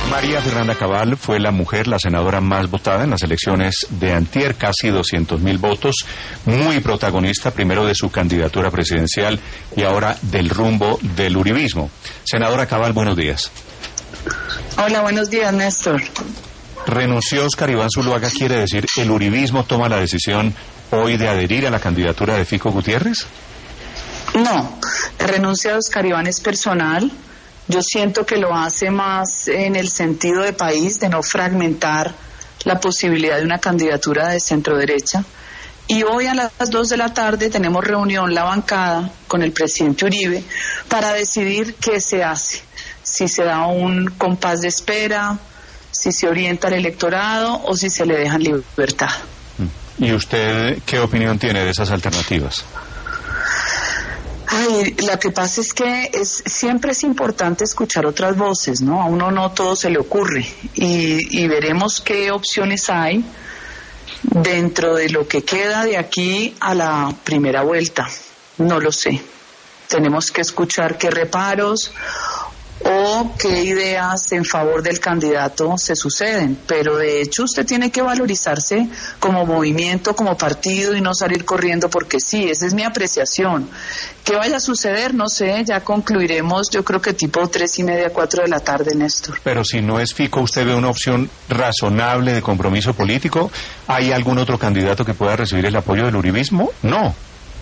María Fernanda Cabal fue la senadora más votada en las elecciones de antier, casi 200.000 votos, muy protagonista primero de su candidatura presidencial y ahora del rumbo del uribismo. Senadora Cabal, buenos días. Hola, buenos días, Néstor. Renunció Óscar Iván Zuluaga, quiere decir, ¿el uribismo toma la decisión hoy de adherir a la candidatura de Fico Gutiérrez? No, la renuncia de Óscar Iván es personal. Yo siento que lo hace más en el sentido de país, de no fragmentar la posibilidad de una candidatura de centro-derecha. Y hoy a las 2 de la tarde tenemos reunión la bancada con el presidente Uribe para decidir qué se hace. Si se da un compás de espera, si se orienta al electorado o si se le deja en libertad. ¿Y usted qué opinión tiene de esas alternativas? Ay, lo que pasa es que siempre es importante escuchar otras voces, ¿no? A uno no todo se le ocurre y veremos qué opciones hay dentro de lo que queda de aquí a la primera vuelta. No lo sé. Tenemos que escuchar qué reparos o qué ideas en favor del candidato se suceden, pero de hecho usted tiene que valorizarse como movimiento, como partido y no salir corriendo porque sí, esa es mi apreciación. ¿Qué vaya a suceder? No sé, ya concluiremos, yo creo que tipo 3:30, 4 de la tarde, Néstor. Pero si no es Fico, ¿usted ve una opción razonable de compromiso político? ¿Hay algún otro candidato que pueda recibir el apoyo del uribismo? No.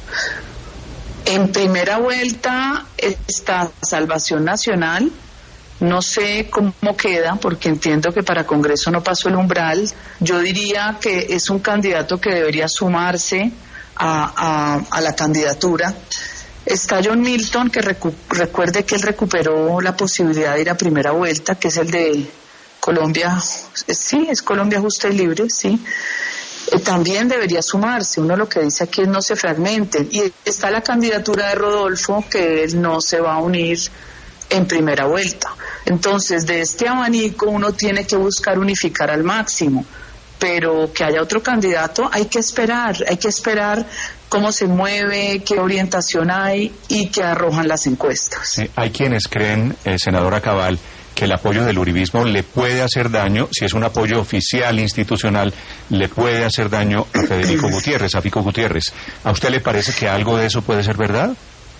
En primera vuelta está Salvación Nacional, no sé cómo queda, porque entiendo que para Congreso no pasó el umbral. Yo diría que es un candidato que debería sumarse a la candidatura. Está John Milton, que recuerde que él recuperó la posibilidad de ir a primera vuelta, que es el de Colombia, sí, es Colombia Justa y Libre, sí. También debería sumarse. Uno lo que dice aquí es no se fragmenten. Y está la candidatura de Rodolfo, que él no se va a unir en primera vuelta. Entonces, de este abanico uno tiene que buscar unificar al máximo, pero que haya otro candidato hay que esperar cómo se mueve, qué orientación hay y qué arrojan las encuestas. Hay quienes creen, senadora Cabal, que el apoyo del uribismo le puede hacer daño, si es un apoyo oficial, institucional, le puede hacer daño a Federico Gutiérrez, a Fico Gutiérrez. ¿A usted le parece que algo de eso puede ser verdad?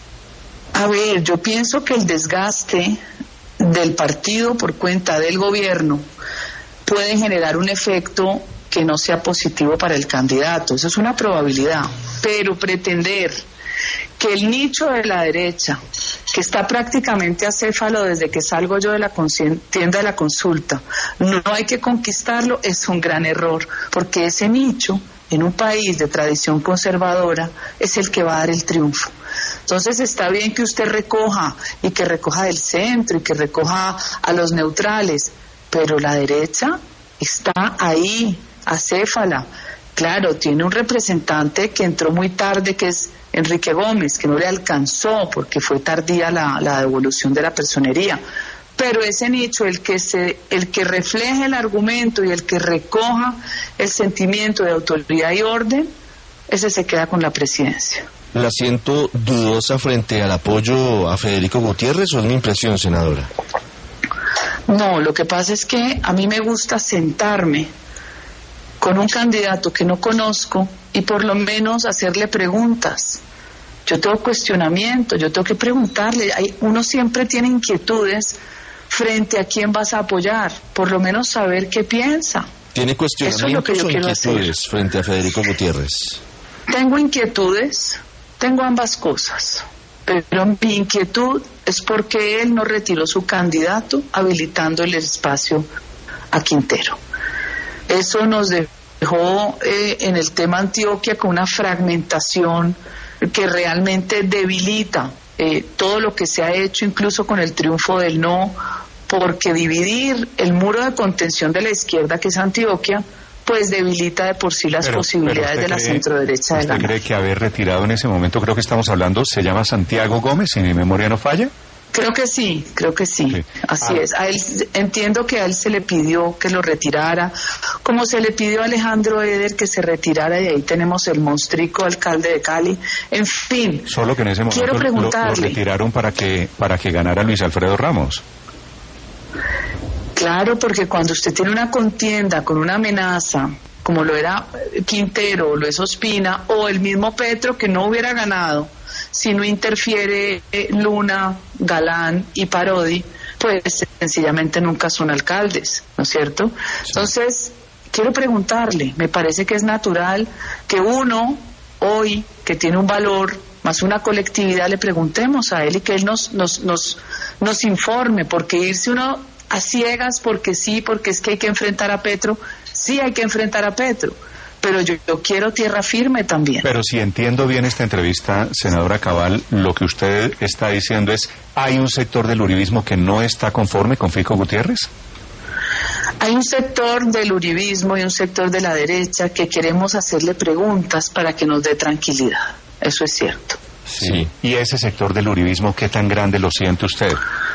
A ver, yo pienso que el desgaste del partido por cuenta del gobierno puede generar un efecto que no sea positivo para el candidato. Eso es una probabilidad. Pero pretender que el nicho de la derecha, que está prácticamente acéfalo desde que salgo yo de la tienda de la consulta, no hay que conquistarlo, es un gran error, porque ese nicho, en un país de tradición conservadora, es el que va a dar el triunfo. Entonces está bien que usted recoja, y que recoja del centro, y que recoja a los neutrales, pero la derecha está ahí, acéfala. Claro, tiene un representante que entró muy tarde, que es Enrique Gómez, que no le alcanzó porque fue tardía la devolución de la personería. Pero ese nicho, el que refleje el argumento y el que recoja el sentimiento de autoridad y orden, ese se queda con la presidencia. ¿La siento dudosa frente al apoyo a Federico Gutiérrez o es mi impresión, senadora? No, lo que pasa es que a mí me gusta sentarme con un candidato que no conozco y por lo menos hacerle preguntas. Yo tengo cuestionamientos, yo tengo que preguntarle. Uno siempre tiene inquietudes frente a quién vas a apoyar, por lo menos saber qué piensa. ¿Tiene cuestionamientos o inquietudes frente a Federico Gutiérrez? Tengo inquietudes, tengo ambas cosas, pero mi inquietud es porque él no retiró su candidato habilitando el espacio a Quintero. Eso nos dejó en el tema Antioquia con una fragmentación que realmente debilita todo lo que se ha hecho, incluso con el triunfo del no, porque dividir el muro de contención de la izquierda, que es Antioquia, pues debilita de por sí las posibilidades de la centroderecha de ganar. ¿Usted cree que haber retirado en ese momento, creo que estamos hablando, se llama Santiago Gómez, si mi memoria no falla? Creo que sí. Así es. A él, entiendo que a él se le pidió que lo retirara, como se le pidió a Alejandro Eder que se retirara, y ahí tenemos el monstrico alcalde de Cali. En fin, solo que en ese momento lo retiraron para que ganara Luis Alfredo Ramos. Claro, porque cuando usted tiene una contienda con una amenaza, como lo era Quintero, o lo es Ospina, o el mismo Petro, que no hubiera ganado si no interfiere Luna, Galán y Parodi, pues sencillamente nunca son alcaldes, ¿no es cierto? Sí. Entonces, quiero preguntarle, me parece que es natural que uno, hoy, que tiene un valor, más una colectividad, le preguntemos a él y que él nos informe, porque irse uno a ciegas, porque sí, porque es que hay que enfrentar a Petro, sí hay que enfrentar a Petro, pero yo quiero tierra firme también. Pero si entiendo bien esta entrevista, senadora Cabal, lo que usted está diciendo es, ¿hay un sector del uribismo que no está conforme con Fico Gutiérrez? Hay un sector del uribismo y un sector de la derecha que queremos hacerle preguntas para que nos dé tranquilidad. Eso es cierto. Sí. ¿Y ese sector del uribismo qué tan grande lo siente usted?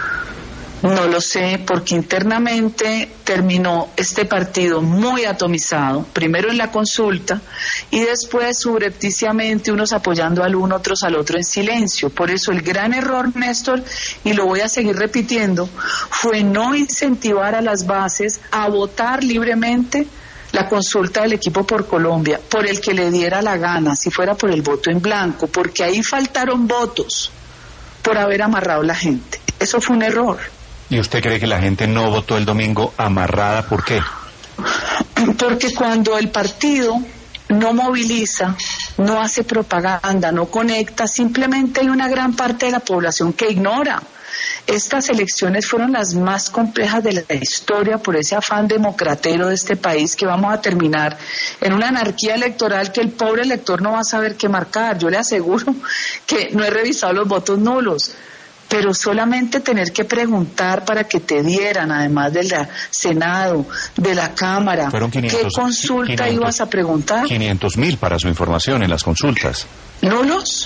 No lo sé, porque internamente terminó este partido muy atomizado, primero en la consulta y después subrepticiamente unos apoyando al uno, otros al otro en silencio. Por eso el gran error, Néstor, y lo voy a seguir repitiendo, fue no incentivar a las bases a votar libremente la consulta del Equipo por Colombia, por el que le diera la gana, si fuera por el voto en blanco, porque ahí faltaron votos por haber amarrado la gente. Eso fue un error. ¿Y usted cree que la gente no votó el domingo amarrada? ¿Por qué? Porque cuando el partido no moviliza, no hace propaganda, no conecta, simplemente hay una gran parte de la población que ignora. Estas elecciones fueron las más complejas de la historia por ese afán democratero de este país, que vamos a terminar en una anarquía electoral que el pobre elector no va a saber qué marcar. Yo le aseguro que no he revisado los votos nulos, pero solamente tener que preguntar para que te dieran, además del Senado, de la Cámara, 500, ¿qué consulta ibas a preguntar? 500.000 para su información en las consultas. ¿Nulos?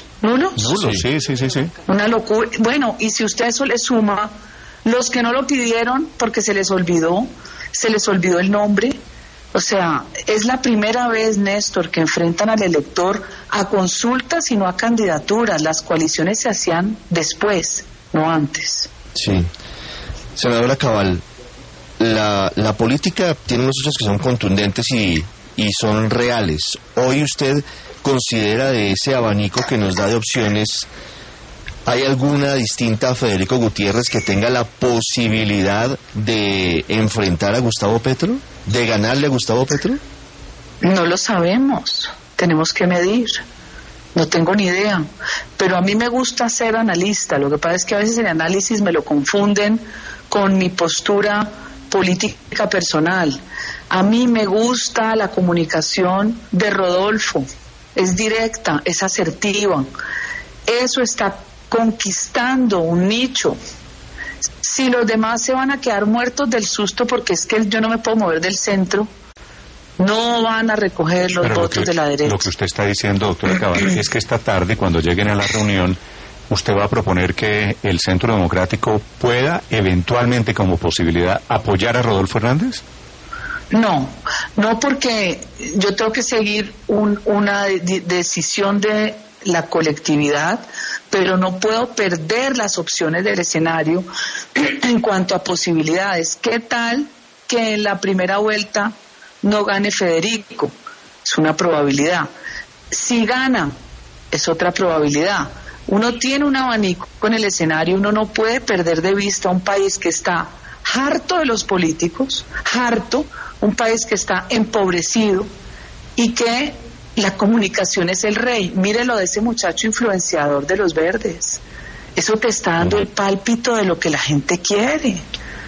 Sí. Una locura. Bueno, y si usted eso le suma los que no lo pidieron porque se les olvidó el nombre. O sea, es la primera vez, Néstor, que enfrentan al elector a consultas y no a candidaturas. Las coaliciones se hacían después, no antes. Sí. Senadora Cabal, la política tiene unos hechos que son contundentes y son reales. Hoy usted considera, de ese abanico que nos da de opciones, ¿hay alguna distinta a Federico Gutiérrez que tenga la posibilidad de enfrentar a Gustavo Petro? ¿De ganarle a Gustavo Petro? No lo sabemos, tenemos que medir. No tengo ni idea, pero a mí me gusta ser analista. Lo que pasa es que a veces el análisis me lo confunden con mi postura política personal. A mí me gusta la comunicación de Rodolfo, es directa, es asertiva. Eso está conquistando un nicho. Si los demás se van a quedar muertos del susto porque es que yo no me puedo mover del centro, no van a recoger los votos de la derecha. Lo que usted está diciendo, doctora Cabal, es que esta tarde, cuando lleguen a la reunión, usted va a proponer que el Centro Democrático pueda eventualmente, como posibilidad, apoyar a Rodolfo Hernández. No porque yo tengo que seguir una decisión de la colectividad, pero no puedo perder las opciones del escenario en cuanto a posibilidades. ¿Qué tal que en la primera vuelta no gane Federico? Es una probabilidad. Si gana, es otra probabilidad. Uno tiene un abanico en el escenario, uno no puede perder de vista un país que está harto de los políticos, un país que está empobrecido y que la comunicación es el rey. Mire lo de ese muchacho influenciador de los verdes. Eso te está dando el pálpito de lo que la gente quiere.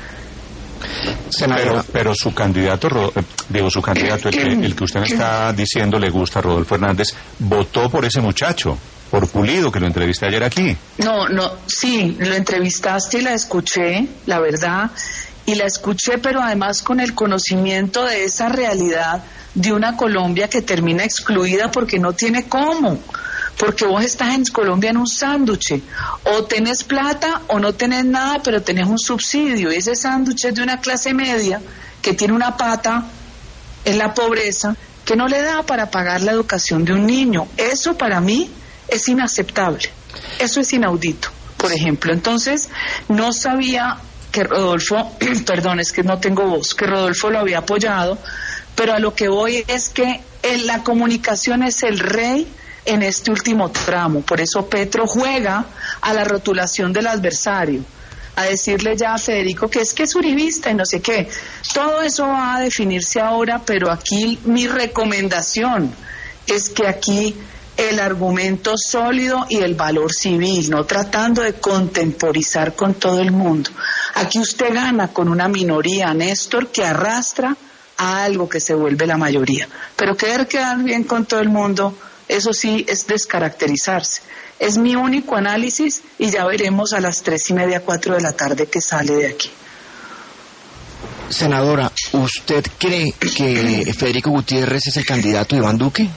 Pero su candidato, el que usted me está diciendo le gusta, Rodolfo Hernández, votó por ese muchacho, por Pulido, que lo entrevisté ayer aquí. Sí, lo entrevistaste y la escuché, la verdad, pero además con el conocimiento de esa realidad de una Colombia que termina excluida porque no tiene cómo, porque vos estás en Colombia en un sándwich, o tenés plata o no tenés nada, pero tenés un subsidio, y ese sándwich es de una clase media que tiene una pata en la pobreza que no le da para pagar la educación de un niño. Eso para mí es inaceptable, eso es inaudito, por ejemplo. Entonces no sabía que Rodolfo, perdón, es que no tengo voz, que Rodolfo lo había apoyado, pero a lo que voy es que la comunicación es el rey en este último tramo. Por eso Petro juega a la rotulación del adversario, a decirle ya a Federico que es uribista y no sé qué. Todo eso va a definirse ahora, pero aquí mi recomendación es que aquí el argumento sólido y el valor civil, no tratando de contemporizar con todo el mundo. Aquí usted gana con una minoría, Néstor, que arrastra a algo que se vuelve la mayoría. Pero querer quedar bien con todo el mundo, eso sí es descaracterizarse. Es mi único análisis y ya veremos a las 3:30, 4 de la tarde que sale de aquí. Senadora, ¿usted cree que Federico Gutiérrez es el candidato de Iván Duque?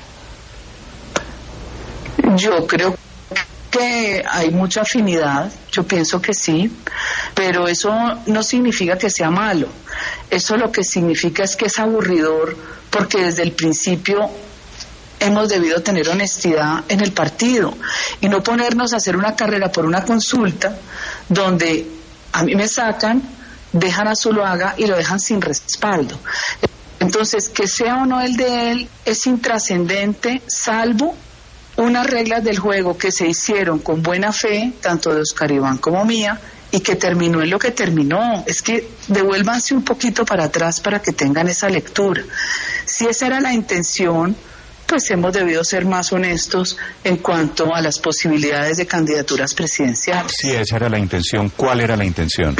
Yo creo que hay mucha afinidad, yo pienso que sí, pero eso no significa que sea malo. Eso lo que significa es que es aburridor, porque desde el principio hemos debido tener honestidad en el partido y no ponernos a hacer una carrera por una consulta donde a mí me sacan, dejan a Zuluaga y lo dejan sin respaldo. Entonces, que sea o no el de él es intrascendente, salvo unas reglas del juego que se hicieron con buena fe, tanto de Oscar Iván como mía, y que terminó en lo que terminó. Es que devuélvanse un poquito para atrás para que tengan esa lectura. Si esa era la intención, pues hemos debido ser más honestos en cuanto a las posibilidades de candidaturas presidenciales. Si esa era la intención, ¿cuál era la intención?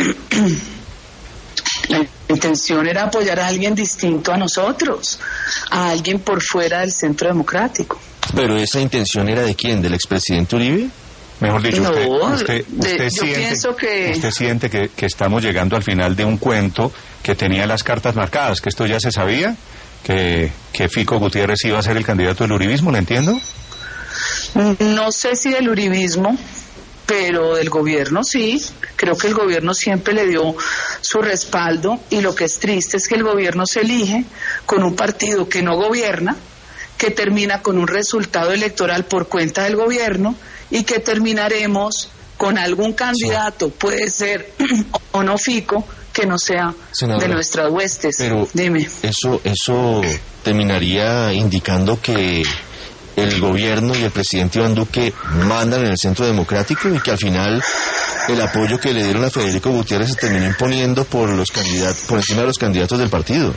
La intención era apoyar a alguien distinto a nosotros, a alguien por fuera del centro democrático. ¿Pero esa intención era de quién? ¿Del expresidente Uribe? Mejor dicho, No, usted siente que estamos llegando al final de un cuento que tenía las cartas marcadas, que esto ya se sabía, que Fico Gutiérrez iba a ser el candidato del uribismo, ¿lo entiendo? No sé si del uribismo, pero del gobierno sí. Creo que el gobierno siempre le dio su respaldo, y lo que es triste es que el gobierno se elige con un partido que no gobierna, que termina con un resultado electoral por cuenta del gobierno, y que terminaremos con algún candidato, puede ser o no Fico, que no sea de nuestras huestes. Pero dime. Eso terminaría indicando que el gobierno y el presidente Iván Duque mandan en el centro democrático, y que al final el apoyo que le dieron a Federico Gutiérrez se terminó imponiendo por encima de los candidatos del partido.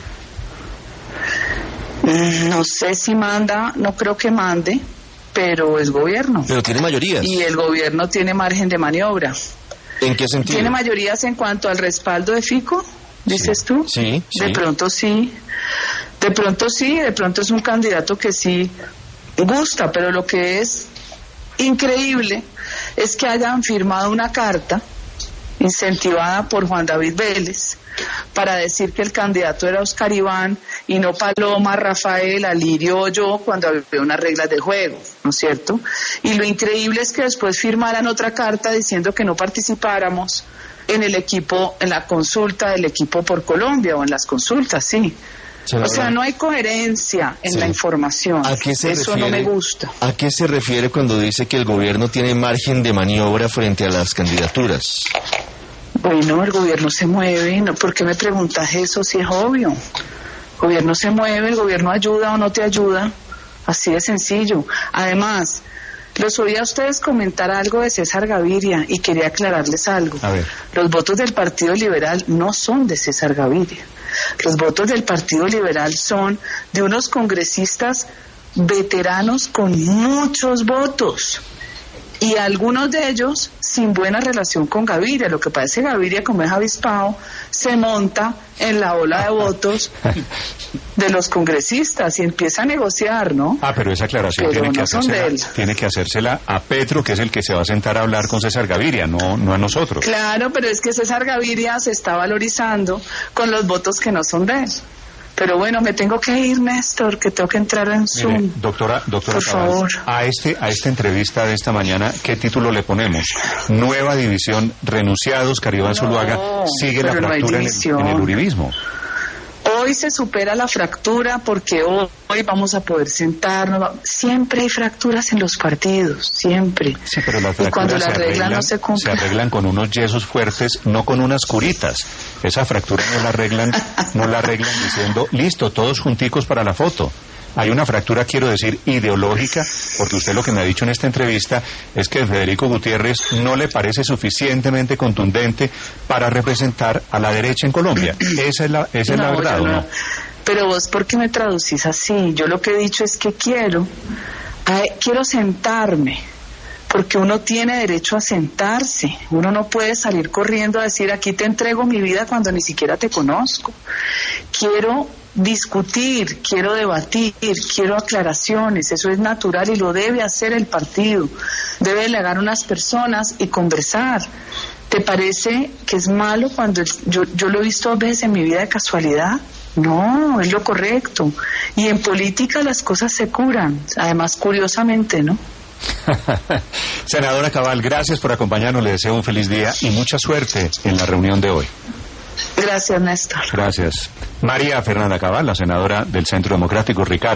No sé si manda, no creo que mande, pero es gobierno. Pero tiene mayorías. Y el gobierno tiene margen de maniobra. ¿En qué sentido? ¿Tiene mayorías en cuanto al respaldo de Fico, dices tú? Sí. De pronto sí. De pronto es un candidato que sí gusta, pero lo que es increíble es que hayan firmado una carta incentivada por Juan David Vélez para decir que el candidato era Oscar Iván y no Paloma, Rafael, Alirio o yo, cuando había unas reglas de juego, ¿no es cierto? Y lo increíble es que después firmaran otra carta diciendo que no participáramos en el equipo, en la consulta del equipo por Colombia, o en las consultas, sí. O sea, no hay coherencia en la información. Eso no me gusta. ¿A qué se refiere cuando dice que el gobierno tiene margen de maniobra frente a las candidaturas? Bueno, el gobierno se mueve. ¿No? ¿Por qué me preguntas eso si es obvio? El gobierno se mueve, el gobierno ayuda o no te ayuda. Así de sencillo. Además, los oí a ustedes comentar algo de César Gaviria y quería aclararles algo. A ver. Los votos del Partido Liberal no son de César Gaviria. Los votos del Partido Liberal son de unos congresistas veteranos con muchos votos, y algunos de ellos sin buena relación con Gaviria. Lo que pasa es que Gaviria, como es avispado, se monta en la ola de votos de los congresistas y empieza a negociar, ¿no? Pero esa aclaración tiene que hacérsela a Petro, que es el que se va a sentar a hablar con César Gaviria, no a nosotros. Claro, pero es que César Gaviria se está valorizando con los votos que no son de él. Pero bueno, me tengo que ir, Néstor, que tengo que entrar en Zoom. Mire, doctora por Cabal, favor. a esta entrevista de esta mañana, ¿qué título le ponemos? Nueva división, renunciado Oscar Iván Zuluaga, sigue la fractura en el uribismo. hoy se supera la fractura porque hoy vamos a poder sentarnos. Siempre hay fracturas en los partidos, siempre. Sí, pero las y cuando fracturas la regla no se cumple, se arreglan con unos yesos fuertes, no con unas curitas. Esa fractura no la arreglan diciendo, listo, todos junticos para la foto. Hay una fractura, quiero decir, ideológica, porque usted lo que me ha dicho en esta entrevista es que Federico Gutiérrez no le parece suficientemente contundente para representar a la derecha en Colombia. Esa es la verdad, ¿o no? Pero vos, ¿por qué me traducís así? Yo lo que he dicho es que quiero sentarme, porque uno tiene derecho a sentarse. Uno no puede salir corriendo a decir, aquí te entrego mi vida cuando ni siquiera te conozco. Quiero discutir, quiero debatir, quiero aclaraciones, eso es natural y lo debe hacer el partido. Debe delegar unas personas y conversar. ¿Te parece que es malo cuando yo lo he visto 2 veces en mi vida de casualidad? No, es lo correcto. Y en política las cosas se curan, además curiosamente, ¿no? Senadora Cabal, gracias por acompañarnos, le deseo un feliz día y mucha suerte en la reunión de hoy. Gracias, Néstor. Gracias. María Fernanda Cabal, la senadora del Centro Democrático. Ricardo.